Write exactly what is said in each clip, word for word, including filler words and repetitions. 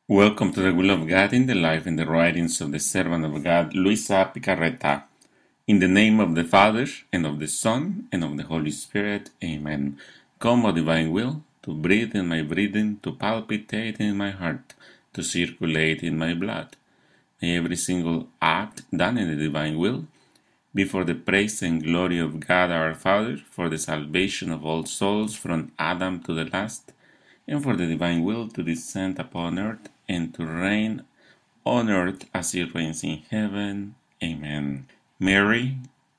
Welcome to the Will of God in the Life and the Writings of the Servant of God, Luisa Picarreta. In the name of the Father, and of the Son, and of the Holy Spirit, Amen. Come, O divine will, to breathe in my breathing, to palpitate in my heart, to circulate in my blood. May every single act done in the divine will be for the praise and glory of God our Father, for the salvation of all souls from Adam to the last, and for the divine will to descend upon earth and to reign on earth as it reigns in heaven. Amen. Mary,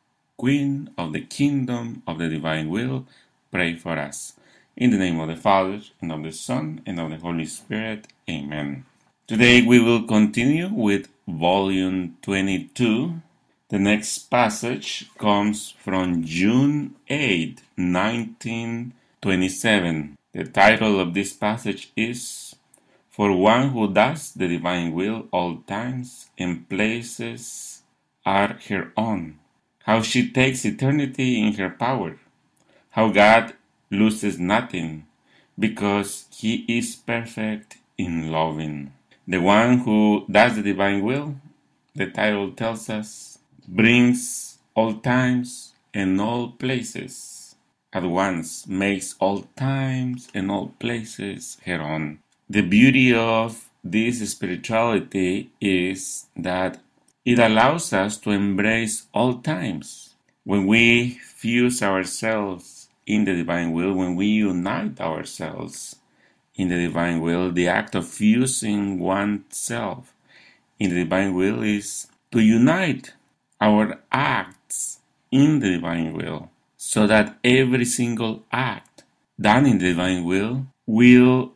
Queen of the Kingdom of the Divine Will, pray for us. In the name of the Father, and of the Son, and of the Holy Spirit. Amen. Today we will continue with Volume twenty-two. The next passage comes from June eighth, nineteen twenty-seven. The title of this passage is For One Who Does the Divine Will, All Times and Places Are Her Own. How she takes eternity in her power. How God loses nothing because He is perfect in loving. The one who does the divine will, the title tells us, brings all times and all places at once, makes all times and all places her own. The beauty of this spirituality is that it allows us to embrace all times. When we fuse ourselves in the divine will, when we unite ourselves in the divine will, the act of fusing oneself in the divine will is to unite our acts in the divine will, so that every single act done in the divine will will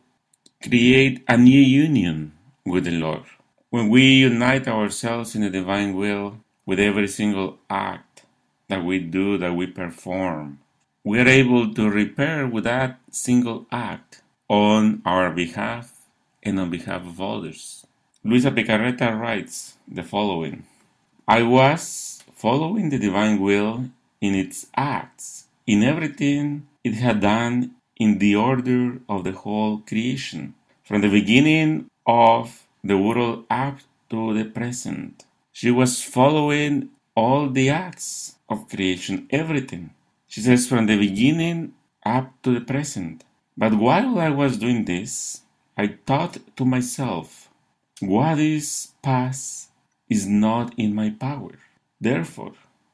create a new union with the Lord. When we unite ourselves in the divine will with every single act that we do, that we perform, we are able to repair with that single act on our behalf and on behalf of others. Luisa Picarreta writes the following: I was following the divine will in its acts, in everything it had done in the order of the whole creation, from the beginning of the world up to the present. She was following all the acts of creation, everything. She says from the beginning up to the present. But while I was doing this, I thought to myself, what is past is not in my power. Therefore,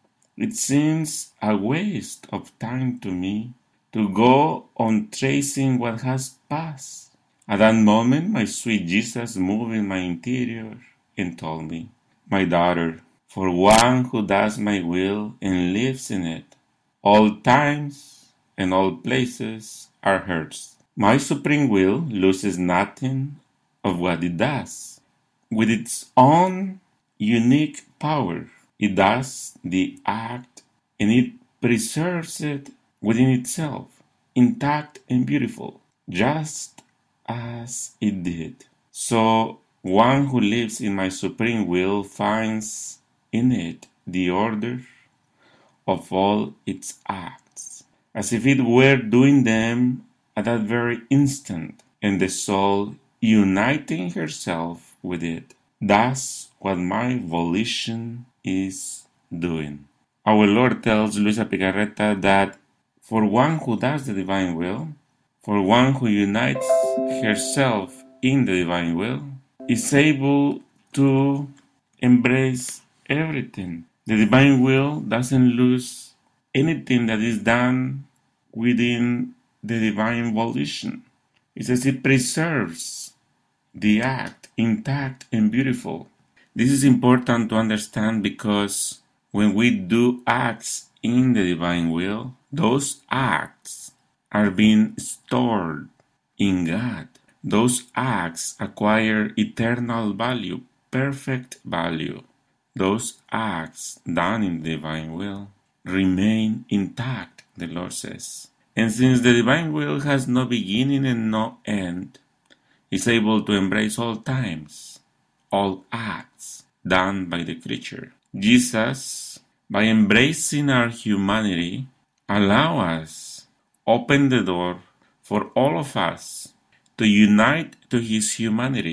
it seems a waste of time to me to go on tracing what has passed. At that moment, my sweet Jesus moved in my interior and told me, my daughter, for one who does my will and lives in it, all times and all places are hers. My supreme will loses nothing of what it does. With its own unique power, it does the act and it preserves it within itself, intact and beautiful, just as it did. So one who lives in my supreme will finds in it the order of all its acts, as if it were doing them at that very instant, and the soul uniting herself with it. That's what my volition is doing. Our Lord tells Luisa Picarreta that for one who does the divine will, for one who unites herself in the divine will, is able to embrace everything. The divine will doesn't lose anything that is done within the divine volition. It says it preserves the act intact and beautiful. This is important to understand because when we do acts in the divine will, those acts are being stored in God. Those acts acquire eternal value, perfect value. Those acts done in the divine will remain intact, the Lord says. And since the divine will has no beginning and no end, is able to embrace all times, all acts done by the creature. Jesus, by embracing our humanity, allow us, open the door for all of us to unite to his humanity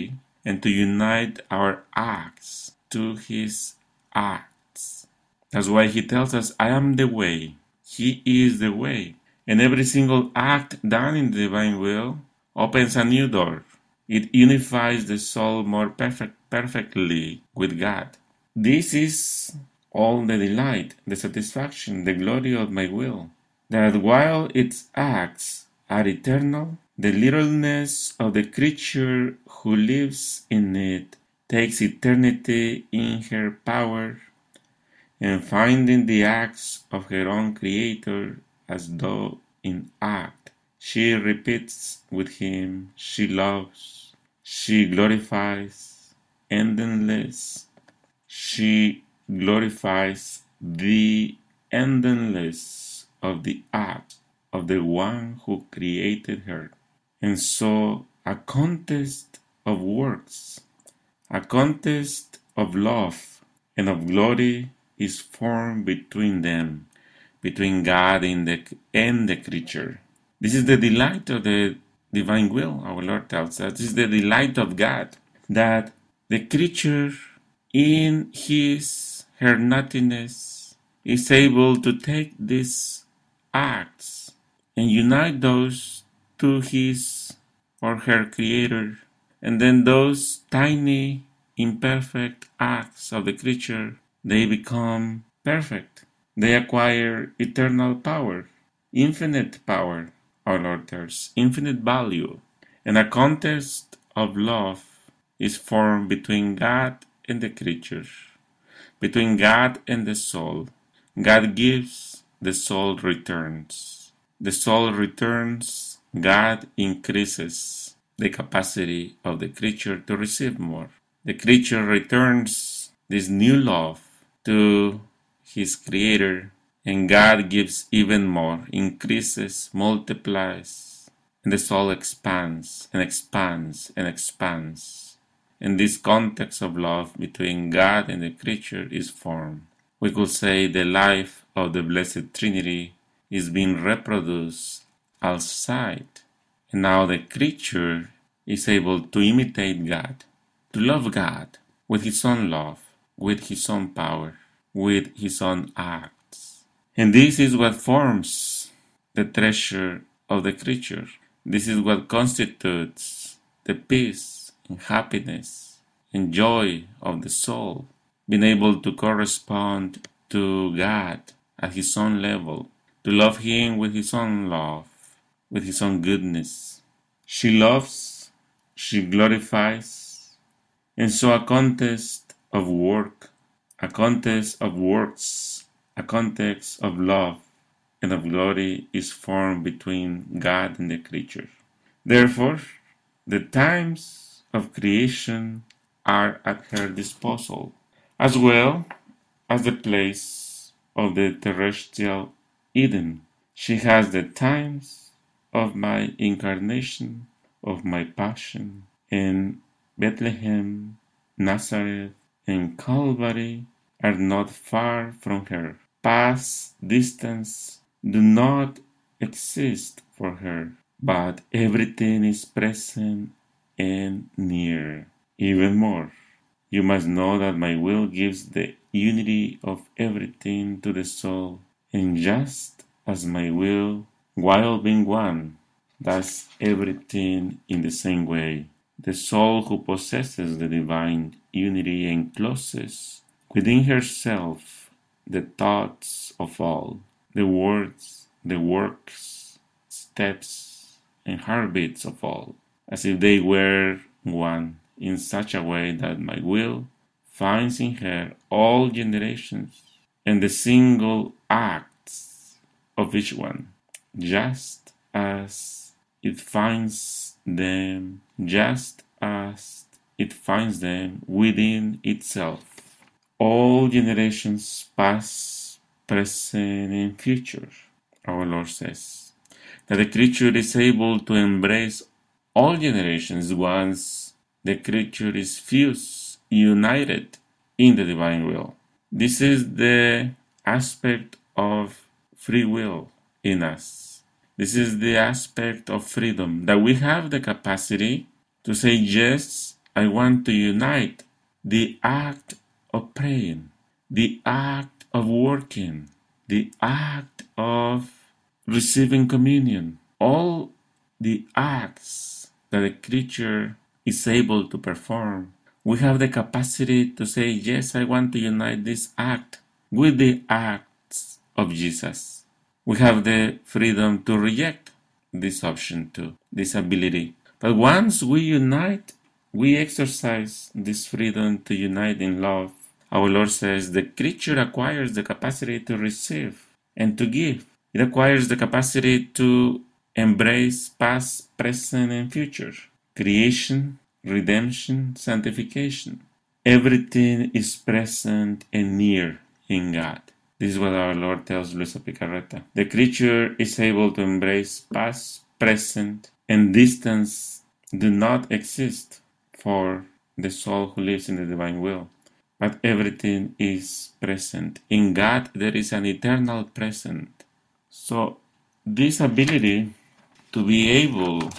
and to unite our acts to His acts. That's why He tells us, I am the way. He is the way. And every single act done in the divine will opens a new door. It unifies the soul more perfect, perfectly with God. This is all the delight, the satisfaction, the glory of my will, that while its acts are eternal, the littleness of the creature who lives in it takes eternity in her power, and finding the acts of her own Creator as though in act, she repeats with Him, she loves, she glorifies, endless. She glorifies the endless of the act of the one who created her. And so a contest of works, a contest of love and of glory is formed between them, between God and the, and the creature. This is the delight of the divine will, our Lord tells us. This is the delight of God, that the creature in his, her nothingness is able to take these acts and unite those to his or her Creator, and then those tiny, imperfect acts of the creature, they become perfect. They acquire eternal power, infinite power, our Lord tells, infinite value. And a contest of love is formed between God and the creature, between God and the soul. God gives, the soul returns. The soul returns, God increases the capacity of the creature to receive more. The creature returns this new love to his Creator, and God gives even more, increases, multiplies, and the soul expands and expands and expands. And this context of love between God and the creature is formed. We could say the life of the Blessed Trinity is being reproduced outside. And now the creature is able to imitate God, to love God with his own love, with his own power, with his own acts. And this is what forms the treasure of the creature. This is what constitutes the peace and happiness and joy of the soul, being able to correspond to God at his own level, to love him with his own love, with his own goodness. She loves, she glorifies, and so a contest of work, a contest of works, a contest of love and of glory is formed between God and the creature. Therefore, the times of creation are at her disposal, as well as the place of the terrestrial Eden. She has the times of my incarnation, of my passion, and Bethlehem, Nazareth, and Calvary are not far from her. Past, distance do not exist for her, but everything is present and near. Even more, you must know that my will gives the unity of everything to the soul, and just as my will, while being one, does everything in the same way, the soul who possesses the divine unity encloses within herself the thoughts of all, the words, the works, steps, and heartbeats of all, as if they were one, in such a way that my will finds in her all generations and the single acts of each one, just as it finds them, just as it finds them within itself. All generations, past, present, and future, our Lord says, that the creature is able to embrace all generations once the creature is fused, united in the divine will. This is the aspect of free will in us. This is the aspect of freedom, that we have the capacity to say yes I want to unite the act of praying, the act of working, the act of receiving communion, all the acts that a creature is able to perform. We have the capacity to say, yes, I want to unite this act with the acts of Jesus. We have the freedom to reject this option too, this ability. But once we unite, we exercise this freedom to unite in love. Our Lord says the creature acquires the capacity to receive and to give. It acquires the capacity to embrace past, present, and future. Creation, redemption, sanctification. Everything is present and near in God. This is what our Lord tells Luisa Picarreta. The creature is able to embrace past, present, and distance do not exist for the soul who lives in the divine will. But everything is present. In God there is an eternal present. So this ability to be able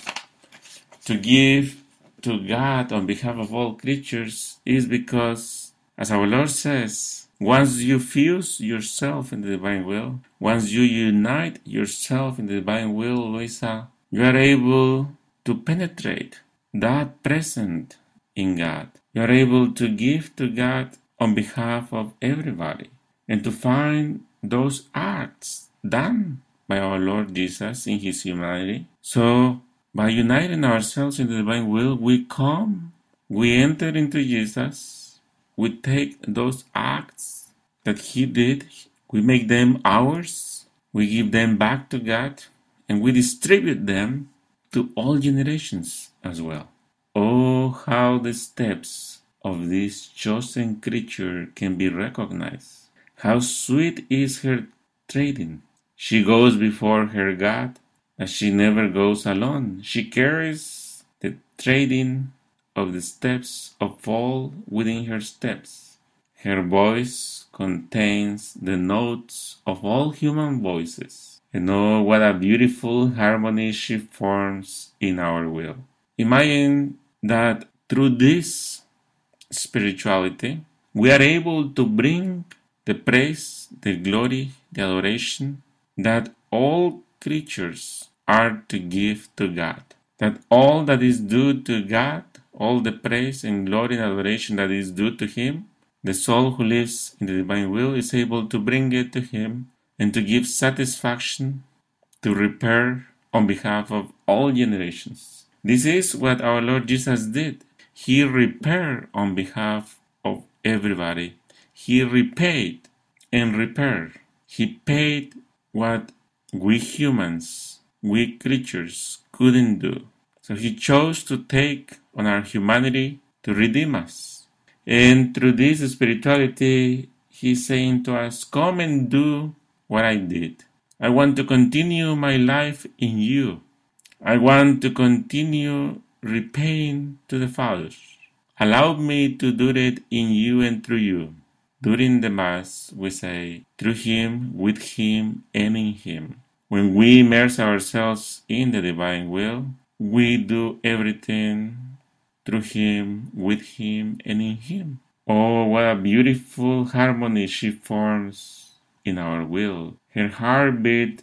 to give to God on behalf of all creatures is because, as our Lord says, once you fuse yourself in the divine will, once you unite yourself in the divine will, Luisa, you are able to penetrate that present in God. You are able to give to God on behalf of everybody and to find those acts done by our Lord Jesus in His humanity. So, by uniting ourselves in the divine will, we come, we enter into Jesus, we take those acts that He did, we make them ours, we give them back to God, and we distribute them to all generations as well. Oh, how the steps of this chosen creature can be recognized. How sweet is her treading. She goes before her God, as she never goes alone. She carries the treading of the steps of all within her steps. Her voice contains the notes of all human voices. And oh, what a beautiful harmony she forms in our will. Imagine that through this spirituality, we are able to bring the praise, the glory, the adoration that all creatures are to give to God. That all that is due to God, all the praise and glory and adoration that is due to Him, the soul who lives in the divine will is able to bring it to Him and to give satisfaction, to repair on behalf of all generations. This is what our Lord Jesus did. He repaired on behalf of everybody. He repaid and repaired. He paid what we humans, we creatures, couldn't do. So He chose to take on our humanity to redeem us. And through this spirituality, He's saying to us, come and do what I did. I want to continue my life in you. I want to continue repaying to the Father. Allow me to do it in you and through you. During the Mass, we say, through Him, with Him, and in Him. When we immerse ourselves in the divine will, we do everything through Him, with Him, and in Him. Oh, what a beautiful harmony she forms in our will. Her heartbeat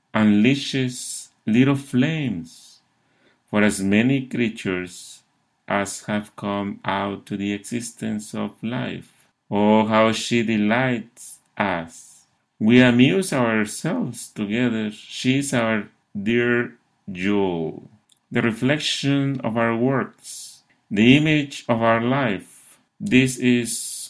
unleashes little flames for as many creatures as have come out to the existence of life. Oh, how she delights us. We amuse ourselves together. She is our dear jewel, the reflection of our works, the image of our life. This is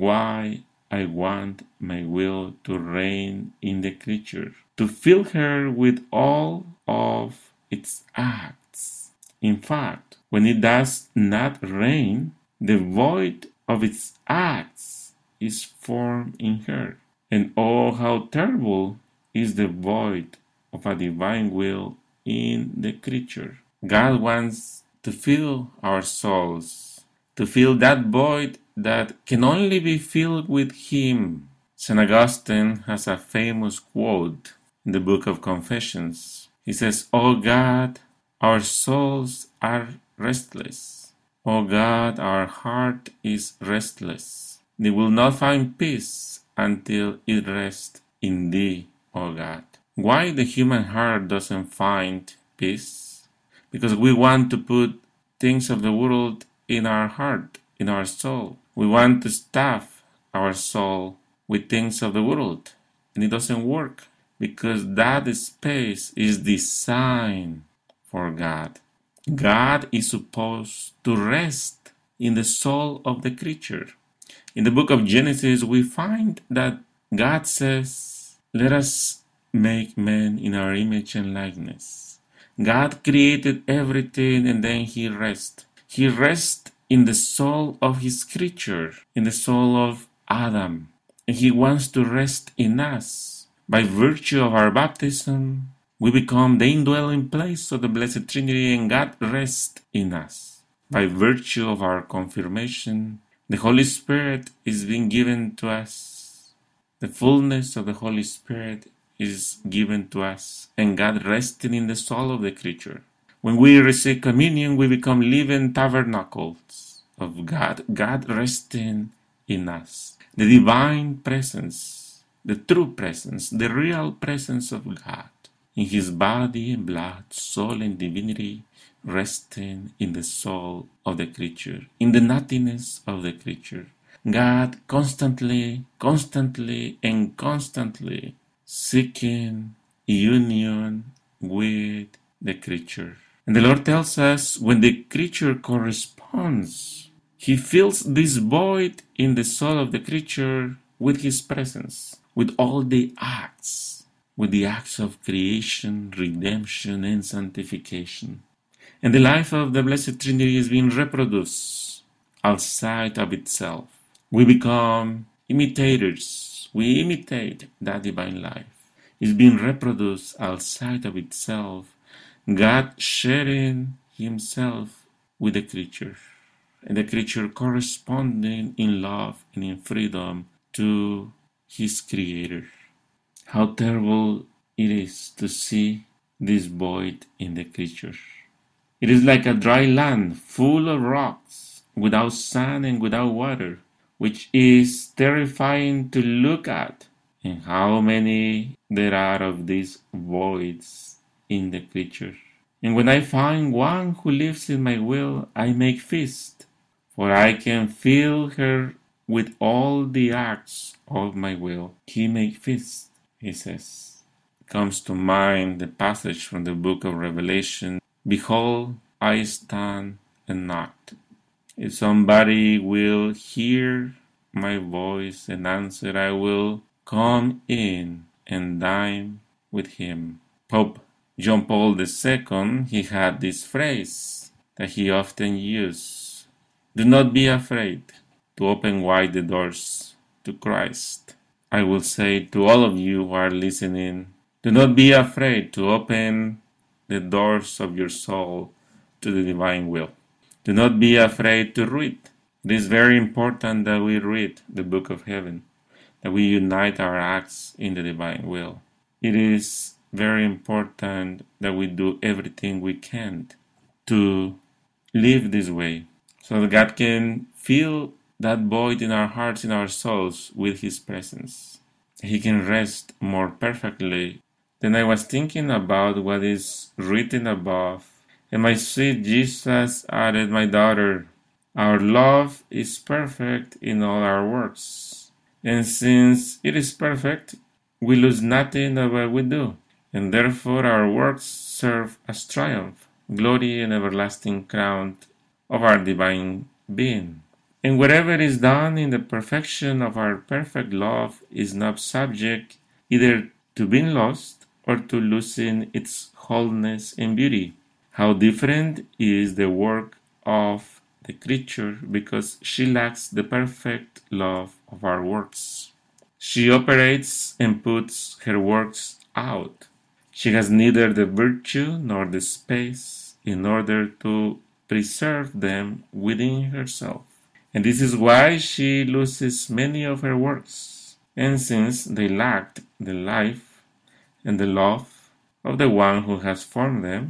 why I want my will to reign in the creature, to fill her with all of its acts. In fact, when it does not reign, the void of its acts is formed in her. And oh, how terrible is the void of a divine will in the creature. God wants to fill our souls, to fill that void that can only be filled with Him. Saint Augustine has a famous quote in the Book of Confessions. He says, "O God, our souls are restless. O God, our heart is restless. It will not find peace until it rests in Thee, O God. Why the human heart doesn't find peace? Because we want to put things of the world in our heart, in our soul. We want to stuff our soul with things of the world, and it doesn't work because that space is designed for God. God is supposed to rest in the soul of the creature. In the book of Genesis, we find that God says, "Let us make man in our image and likeness." God created everything and then He rests. He rests in the soul of His creature, in the soul of Adam. And He wants to rest in us. By virtue of our baptism, we become the indwelling place of the Blessed Trinity and God rests in us. By virtue of our confirmation, the Holy Spirit is being given to us. The fullness of the Holy Spirit is given to us, and God resting in the soul of the creature. When we receive communion, we become living tabernacles of God, God resting in us. The divine presence, the true presence, the real presence of God in His body and blood, soul and divinity, resting in the soul of the creature, in the nothingness of the creature. God constantly, constantly, and constantly seeking union with the creature. And the Lord tells us when the creature corresponds, He fills this void in the soul of the creature with His presence, with all the acts, with the acts of creation, redemption, and sanctification. And the life of the Blessed Trinity is being reproduced outside of itself. We become imitators. We imitate that divine life. It's being reproduced outside of itself, God sharing Himself with the creature, and the creature corresponding in love and in freedom to His Creator. How terrible it is to see this void in the creature. It is like a dry land full of rocks, without sun and without water, which is terrifying to look at. And how many there are of these voids in the creature. And when I find one who lives in my will, I make feast, for I can fill her with all the acts of my will. He make feast, he says. Comes to mind the passage from the book of Revelation. Behold, I stand and knock. If somebody will hear my voice and answer, I will come in and dine with him. Pope John Paul the Second, he had this phrase that he often used. Do not be afraid to open wide the doors to Christ. I will say to all of you who are listening, do not be afraid to open the doors of your soul to the divine will. Do not be afraid to read. It is very important that we read the book of heaven, that we unite our acts in the divine will. It is very important that we do everything we can to live this way, so that God can fill that void in our hearts, in our souls, with His presence. He can rest more perfectly. Then I was thinking about what is written above, and my sweet Jesus added, my daughter, our love is perfect in all our works. And since it is perfect, we lose nothing of what we do, and therefore our works serve as triumph, glory, and everlasting crown of our divine being. And whatever is done in the perfection of our perfect love is not subject either to being lost or to losing its wholeness and beauty. How different is the work of the creature because she lacks the perfect love of our works. She operates and puts her works out. She has neither the virtue nor the space in order to preserve them within herself. And this is why she loses many of her works. And since they lacked the life and the love of the one who has formed them,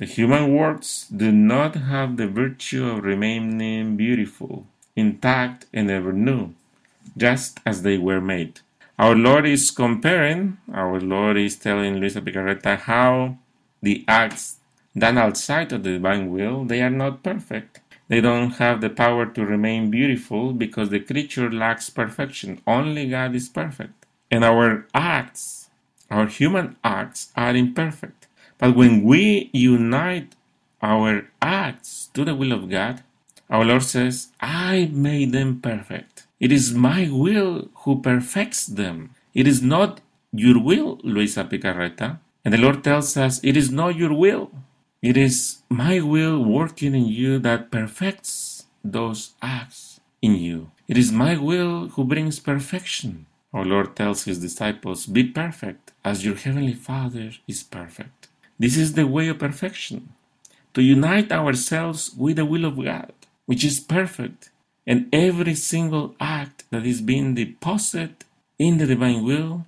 The human works do not have the virtue of remaining beautiful, intact, and ever new, just as they were made. Our Lord is comparing, our Lord is telling Luisa Picarreta how the acts done outside of the divine will, they are not perfect. They don't have the power to remain beautiful because the creature lacks perfection. Only God is perfect. And our acts, our human acts, are imperfect. But when we unite our acts to the will of God, our Lord says, I made them perfect. It is my will who perfects them. It is not your will, Luisa Picarreta. And the Lord tells us, it is not your will. It is my will working in you that perfects those acts in you. It is my will who brings perfection. Our Lord tells his disciples, be perfect as your heavenly Father is perfect. This is the way of perfection, to unite ourselves with the will of God, which is perfect, and every single act that is being deposited in the divine will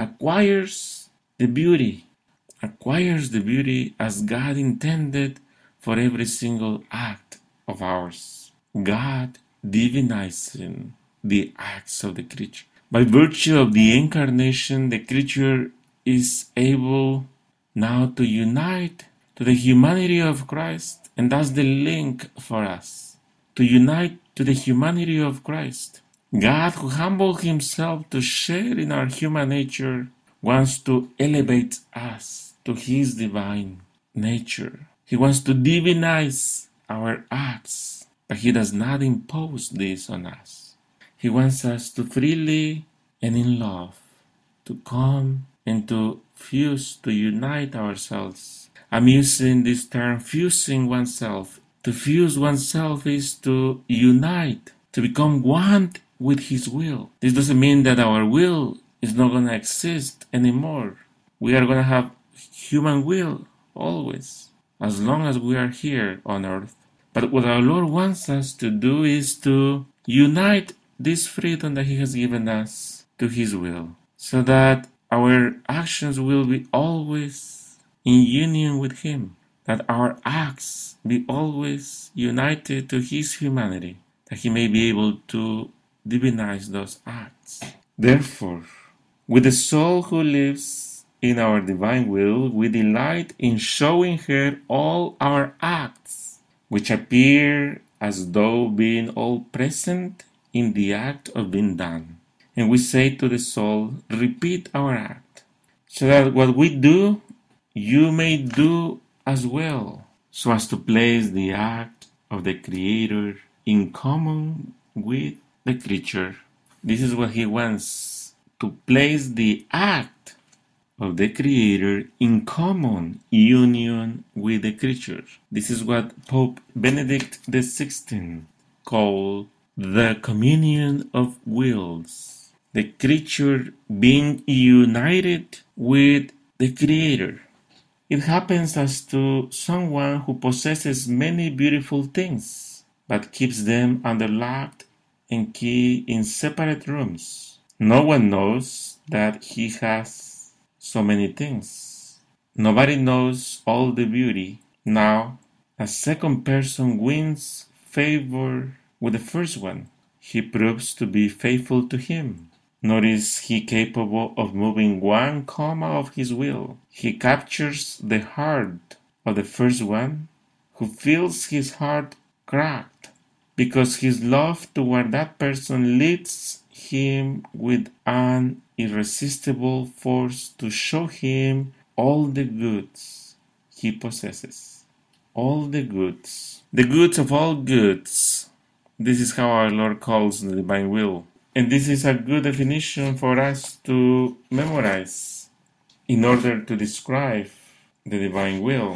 acquires the beauty, acquires the beauty as God intended for every single act of ours. God divinizing the acts of the creature. By virtue of the incarnation, the creature is able now to unite to the humanity of Christ, and that's the link for us, to unite to the humanity of Christ. God, who humbled himself to share in our human nature, wants to elevate us to his divine nature. He wants to divinize our acts, but he does not impose this on us. He wants us to freely and in love to come and to fuse, to unite ourselves. I'm using this term, fusing oneself. To fuse oneself is to unite, to become one with his will. This doesn't mean that our will is not going to exist anymore. We are going to have human will always, as long as we are here on earth. But what our Lord wants us to do is to unite this freedom that he has given us to his will, so that our actions will be always in union with him, that our acts be always united to his humanity, that he may be able to divinize those acts. Therefore, with the soul who lives in our divine will, we delight in showing her all our acts, which appear as though being all present in the act of being done. And we say to the soul, repeat our act, so that what we do, you may do as well, so as to place the act of the Creator in common with the creature. This is what he wants, to place the act of the Creator in common union with the creature. This is what Pope Benedict the sixteenth called the communion of wills. The creature being united with the Creator. It happens as to someone who possesses many beautiful things, but keeps them under lock and key in separate rooms. No one knows that he has so many things. Nobody knows all the beauty. Now, a second person wins favor with the first one. He proves to be faithful to him. Nor is he capable of moving one comma of his will. He captures the heart of the first one, who feels his heart cracked, because his love toward that person leads him with an irresistible force to show him all the goods he possesses. All the goods. The goods of all goods. This is how our Lord calls the divine will. And this is a good definition for us to memorize in order to describe the divine will.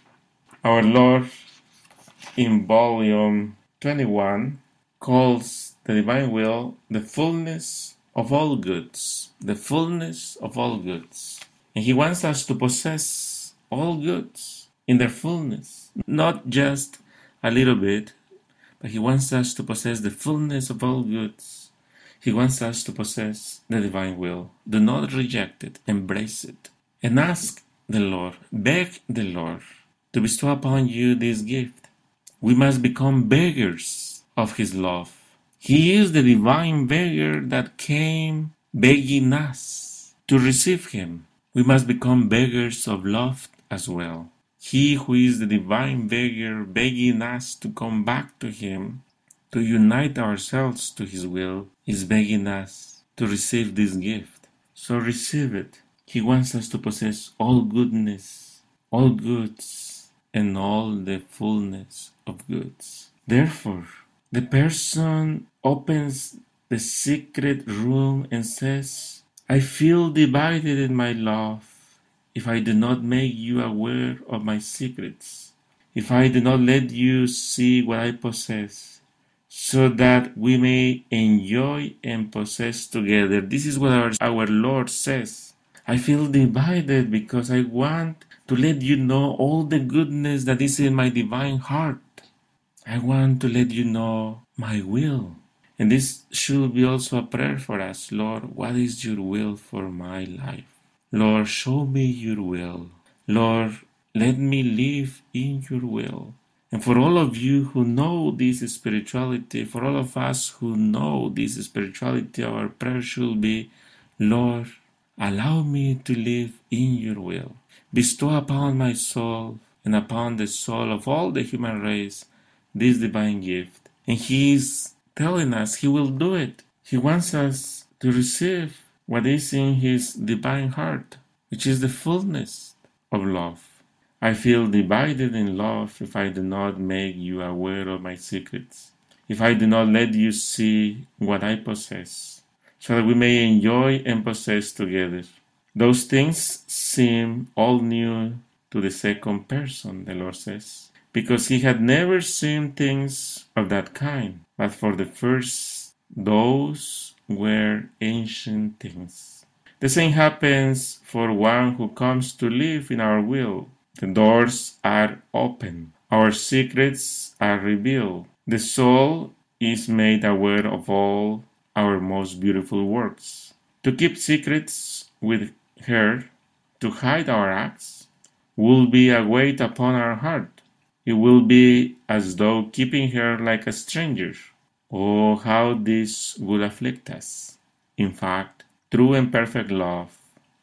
Our Lord in volume twenty-one calls the divine will the fullness of all goods. The fullness of all goods. And he wants us to possess all goods in their fullness. Not just a little bit, but he wants us to possess the fullness of all goods. He wants us to possess the divine will. Do not reject it. Embrace it. And ask the Lord, beg the Lord to bestow upon you this gift. We must become beggars of His love. He is the divine beggar that came begging us to receive Him. We must become beggars of love as well. He who is the divine beggar begging us to come back to Him, to unite ourselves to His will, is begging us to receive this gift. So receive it. He wants us to possess all goodness, all goods, and all the fullness of goods. Therefore, the person opens the secret room and says, I feel divided in my love if I do not make you aware of my secrets, if I do not let you see what I possess, so that we may enjoy and possess together. This is what our, our Lord says. I feel divided because I want to let you know all the goodness that is in my divine heart. I want to let you know my will. And this should be also a prayer for us. Lord, what is your will for my life? Lord, show me your will. Lord, let me live in your will. And for all of you who know this spirituality, for all of us who know this spirituality, our prayer should be, Lord, allow me to live in your will. Bestow upon my soul and upon the soul of all the human race this divine gift. And He is telling us He will do it. He wants us to receive what is in His divine heart, which is the fullness of love. I feel divided in love if I do not make you aware of my secrets, if I do not let you see what I possess, so that we may enjoy and possess together. Those things seem all new to the second person, the Lord says, because He had never seen things of that kind, but for the first, those were ancient things. The same happens for one who comes to live in our will. The doors are open. Our secrets are revealed. The soul is made aware of all our most beautiful works. To keep secrets with her, to hide our acts, will be a weight upon our heart. It will be as though keeping her like a stranger. Oh, how this would afflict us. In fact, true and perfect love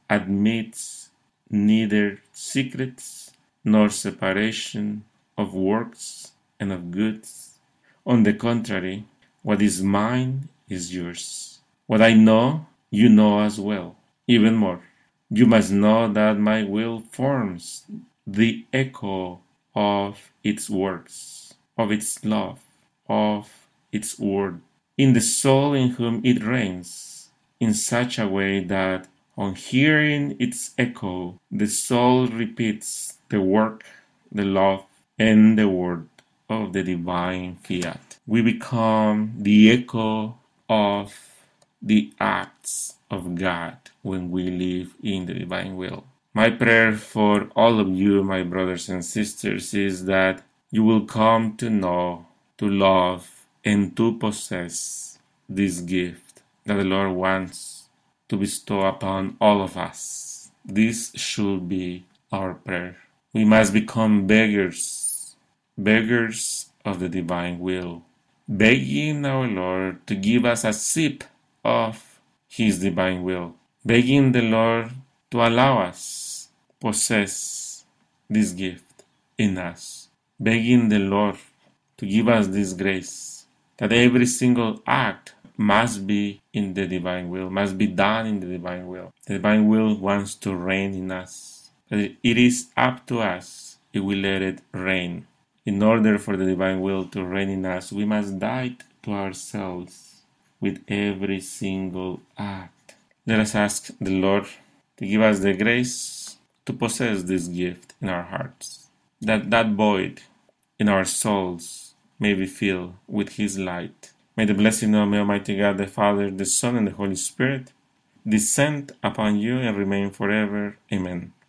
admits neither secrets nor separation of works and of goods. On the contrary, what is mine is yours. What I know, you know as well. Even more, you must know that my will forms the echo of its works, of its love, of its word, in the soul in whom it reigns, in such a way that on hearing its echo, the soul repeats the work, the love, and the word of the divine fiat. We become the echo of the acts of God when we live in the divine will. My prayer for all of you, my brothers and sisters, is that you will come to know, to love, and to possess this gift that the Lord wants to bestow upon all of us. This should be our prayer. We must become beggars, beggars of the divine will, begging our Lord to give us a sip of His divine will, begging the Lord to allow us possess this gift in us, begging the Lord to give us this grace, that every single act must be in the divine will, must be done in the divine will. The divine will wants to reign in us, but it is up to us if we let it reign. In order for the divine will to reign in us, we must die to ourselves with every single act. Let us ask the Lord to give us the grace to possess this gift in our hearts, that that void in our souls may be filled with His light. May the blessing of Almighty God, the Father, the Son, and the Holy Spirit descend upon you and remain forever. Amen.